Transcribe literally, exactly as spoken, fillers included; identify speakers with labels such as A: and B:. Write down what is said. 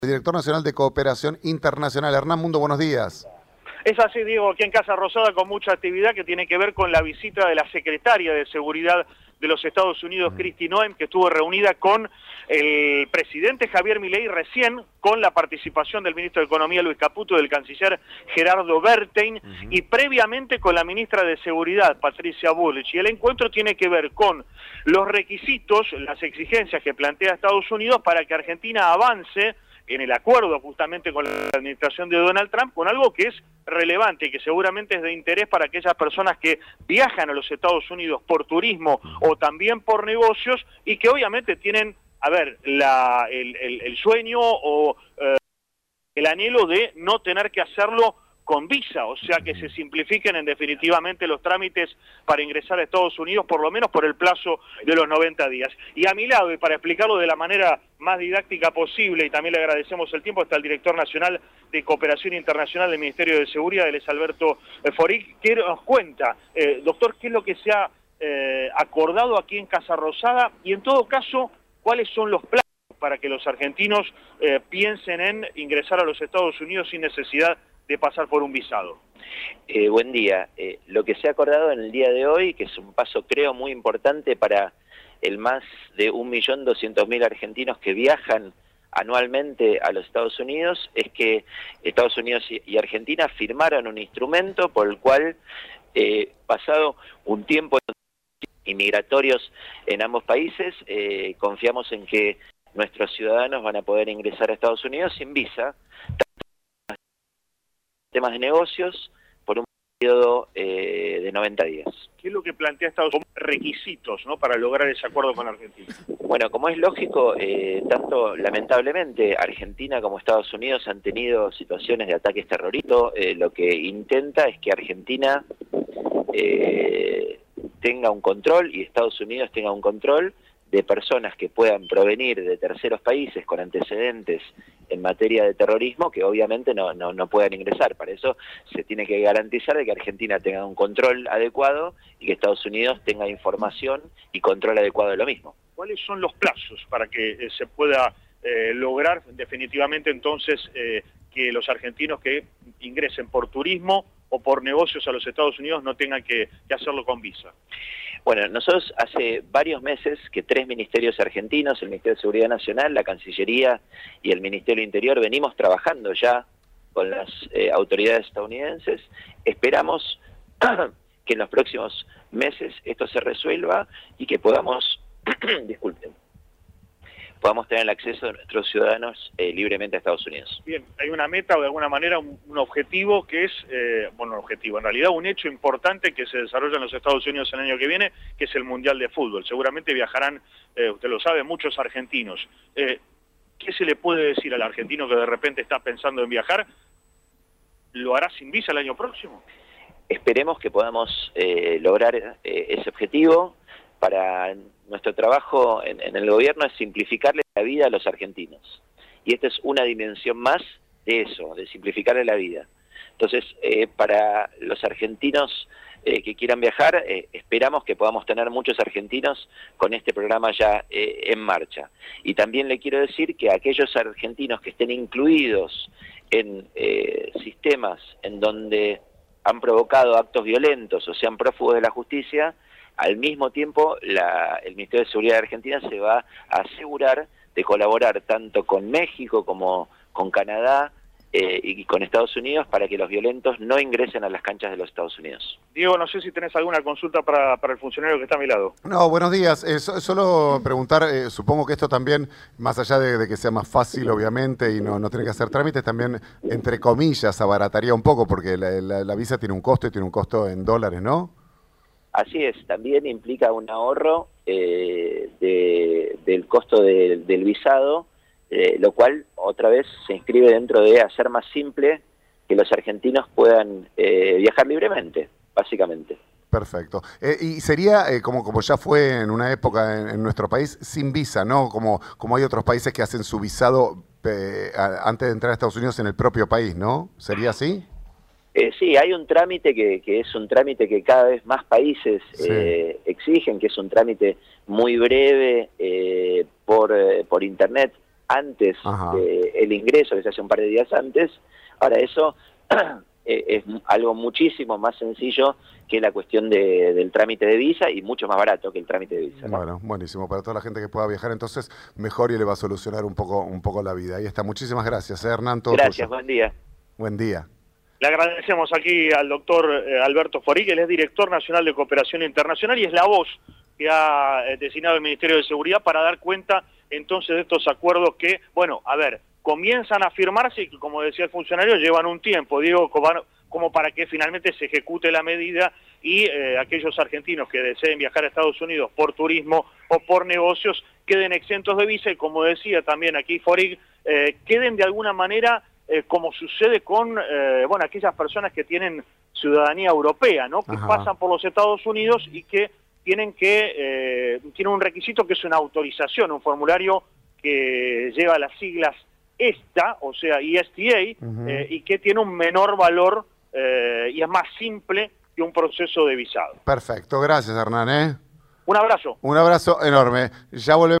A: Director Nacional de Cooperación Internacional. Hernán Mundo, buenos días.
B: Es así, Diego, aquí en Casa Rosada con mucha actividad que tiene que ver con la visita de la secretaria de Seguridad de los Estados Unidos, Kristi Noem, que estuvo reunida con el presidente Javier Milei recién, con la participación del ministro de Economía Luis Caputo, del canciller Gerardo Bertein, uh-huh. y previamente con la ministra de Seguridad, Patricia Bullrich. Y el encuentro tiene que ver con los requisitos, las exigencias que plantea Estados Unidos para que Argentina avance en el acuerdo justamente con la administración de Donald Trump, con algo que es relevante y que seguramente es de interés para aquellas personas que viajan a los Estados Unidos por turismo o también por negocios y que obviamente tienen, a ver, la, el, el, el sueño o eh, el anhelo de no tener que hacerlo con visa, o sea que se simplifiquen en definitivamente los trámites para ingresar a Estados Unidos, por lo menos por el plazo de los noventa días. Y a mi lado, y para explicarlo de la manera más didáctica posible, y también le agradecemos el tiempo, está el Director Nacional de Cooperación Internacional del Ministerio de Seguridad, él es Alberto Foric, que nos cuenta, eh, doctor, qué es lo que se ha eh, acordado aquí en Casa Rosada, y en todo caso, cuáles son los planes para que los argentinos eh, piensen en ingresar a los Estados Unidos sin necesidad de pasar por un visado.
C: Eh, buen día. Eh, lo que se ha acordado en el día de hoy, que es un paso creo muy importante para el más de un millón doscientos mil argentinos que viajan anualmente a los Estados Unidos, es que Estados Unidos y Argentina firmaron un instrumento por el cual, eh, pasado un tiempo inmigratorios en ambos países, eh, confiamos en que nuestros ciudadanos van a poder ingresar a Estados Unidos sin visa, temas de negocios, por un periodo eh, de noventa días.
B: ¿Qué es lo que plantea Estados Unidos como requisitos, ¿no?, para lograr ese acuerdo con Argentina?
C: Bueno, como es lógico, eh, tanto lamentablemente Argentina como Estados Unidos han tenido situaciones de ataques terroristas. Eh, lo que intenta es que Argentina eh, tenga un control y Estados Unidos tenga un control de personas que puedan provenir de terceros países con antecedentes en materia de terrorismo, que obviamente no, no, no puedan ingresar. Para eso se tiene que garantizar de que Argentina tenga un control adecuado y que Estados Unidos tenga información y control adecuado de lo mismo.
B: ¿Cuáles son los plazos para que eh, se pueda eh, lograr definitivamente entonces eh, que los argentinos que ingresen por turismo o por negocios a los Estados Unidos no tengan que, que hacerlo con visa?
C: Bueno, nosotros hace varios meses que tres ministerios argentinos, el Ministerio de Seguridad Nacional, la Cancillería y el Ministerio del Interior, venimos trabajando ya con las eh, autoridades estadounidenses. Esperamos que en los próximos meses esto se resuelva y que podamos, disculpen, podamos tener el acceso de nuestros ciudadanos eh, libremente a Estados Unidos.
B: Bien, hay una meta o de alguna manera un, un objetivo que es, eh, bueno, un objetivo, en realidad un hecho importante que se desarrolla en los Estados Unidos el año que viene, que es el Mundial de Fútbol. Seguramente viajarán, eh, usted lo sabe, muchos argentinos. Eh, ¿Qué se le puede decir al argentino que de repente está pensando en viajar? ¿Lo hará sin visa el año próximo?
C: Esperemos que podamos eh, lograr eh, ese objetivo. Para nuestro trabajo en, en el gobierno es simplificarle la vida a los argentinos. Y esta es una dimensión más de eso, de simplificarle la vida. Entonces, eh, para los argentinos eh, que quieran viajar, eh, esperamos que podamos tener muchos argentinos con este programa ya eh, en marcha. Y también le quiero decir que aquellos argentinos que estén incluidos en eh, sistemas en donde han provocado actos violentos o sean prófugos de la justicia, al mismo tiempo, la, el Ministerio de Seguridad de Argentina se va a asegurar de colaborar tanto con México como con Canadá eh, y con Estados Unidos para que los violentos no ingresen a las canchas de los Estados Unidos.
B: Diego, no sé si tenés alguna consulta para, para el funcionario que está a mi lado.
A: No, buenos días. Eh, so, solo preguntar, eh, supongo que esto también, más allá de, de que sea más fácil, obviamente, y no, no tiene que hacer trámites, también, entre comillas, abarataría un poco, porque la, la, la visa tiene un costo y tiene un costo en dólares, ¿no?
C: Así es, también implica un ahorro eh, de, del costo de, del visado, eh, lo cual otra vez se inscribe dentro de hacer más simple que los argentinos puedan eh, viajar libremente, básicamente.
A: Perfecto. Eh, y sería, eh, como, como ya fue en una época en, en nuestro país, sin visa, ¿no? Como, como hay otros países que hacen su visado eh, a, antes de entrar a Estados Unidos en el propio país, ¿no? ¿Sería así?
C: Eh, sí, hay un trámite que, que es un trámite que cada vez más países
A: sí.
C: eh, exigen, que es un trámite muy breve eh, por, eh, por internet, antes del ingreso, que se hace un par de días antes. Ahora eso es algo muchísimo más sencillo que la cuestión de, del trámite de visa y mucho más barato que el trámite de visa, ¿no?
A: Bueno, buenísimo. Para toda la gente que pueda viajar, entonces, mejor y le va a solucionar un poco, un poco la vida. Ahí está. Muchísimas gracias, ¿eh, Hernán? Todo
C: Gracias,
A: tuyo.
C: Buen día.
A: Buen día.
B: Le agradecemos aquí al doctor eh, Alberto Forig, él es director nacional de Cooperación Internacional y es la voz que ha eh, designado el Ministerio de Seguridad para dar cuenta entonces de estos acuerdos que, bueno, a ver, comienzan a firmarse y que, como decía el funcionario, llevan un tiempo, digo, como, como para que finalmente se ejecute la medida y eh, aquellos argentinos que deseen viajar a Estados Unidos por turismo o por negocios queden exentos de visa y, como decía también aquí Forig, eh, queden de alguna manera Eh, como sucede con eh, bueno, aquellas personas que tienen ciudadanía europea, ¿no? Que Ajá. pasan por los Estados Unidos y que tienen que eh, tienen un requisito que es una autorización, un formulario que lleva las siglas ESTA, o sea, E S T A, uh-huh. eh, y que tiene un menor valor eh, y es más simple que un proceso de visado.
A: Perfecto, gracias, Hernán, ¿eh?
B: Un abrazo.
A: Un abrazo enorme. Ya volvemos.